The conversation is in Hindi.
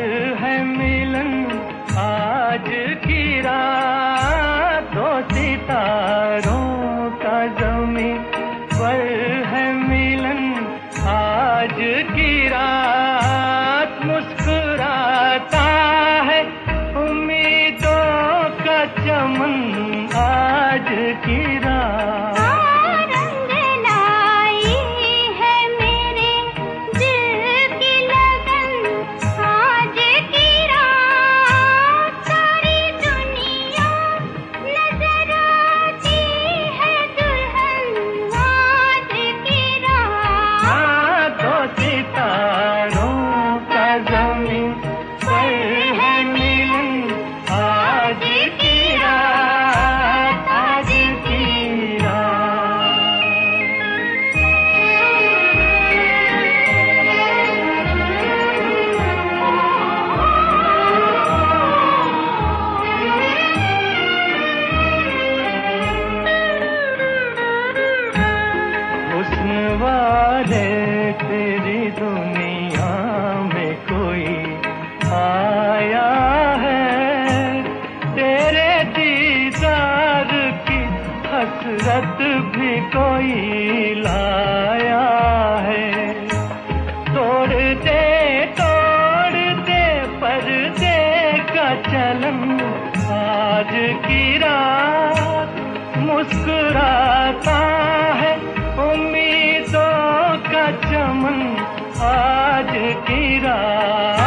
है मिलन आज की रात, दो सितारों का ज़मीं पर है मिलन आज की रात। मुस्कुराता है उम्मीदों का चमन आज की रात। वाले तेरी दुनिया में कोई आया है, तेरे दीदार की हसरत भी कोई लाया है। तोड़ते तोड़ते पर्दे का चलन आज की रात, मुस्कुराता है उम्मीदों का चमन आज की रात।